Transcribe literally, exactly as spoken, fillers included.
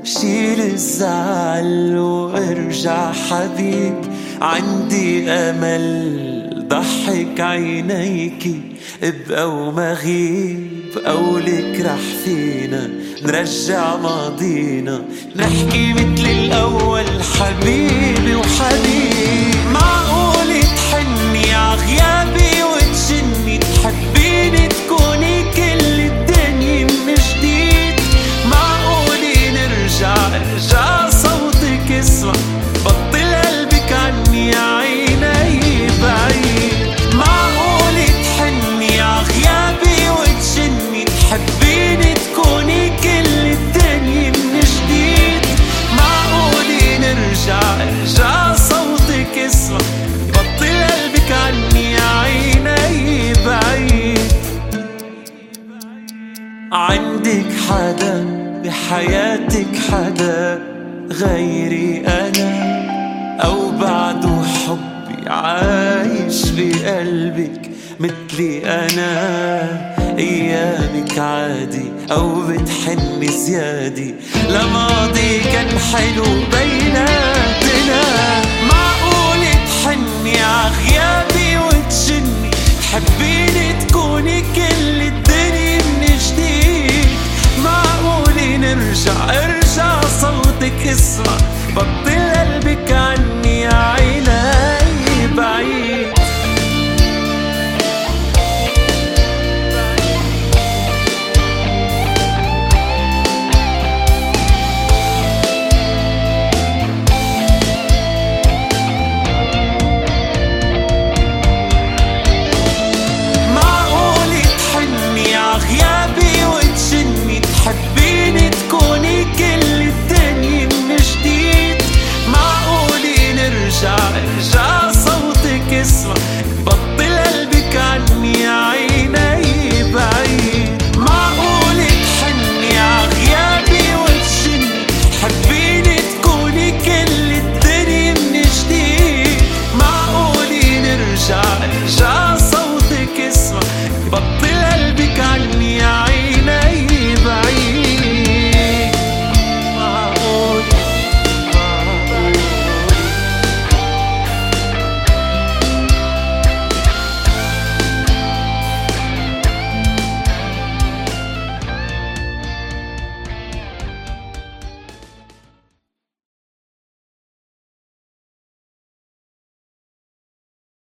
شيل الزعل وارجع حبيب، عندي امل ضحك عينيكي، ابقى وما غيب قولك رح فينا نرجع ماضينا، نحكي مثل الاول حبيبي وحبيب. معقول تحني عغيابي وتجني، تحبيني تكوني كل الدنيا من جديد، معقول نرجع ارجع صوتك اسمع، بطل قلبك عني يا عيني بعيد. معقول تحني عغيابي وتجني، تحبيني تكوني كل الدنيا من جديد، معقول نرجع ارجع صوتك اسمع، بطل قلبك عني يا عيني بعيد. عندك حدا بحياتك، حدا غيري أنا، أو بعده حبي عايش بقلبك مثلي أنا؟ أيامك عادي أو بتحني زيادة لماضي كان حلو بيناتنا؟ معقول تحني عغيابي وتجني، تحبيني تكوني كل الدنيا من جديد، معقول نرجع ارجع صوتك اسمع، بطل قلبك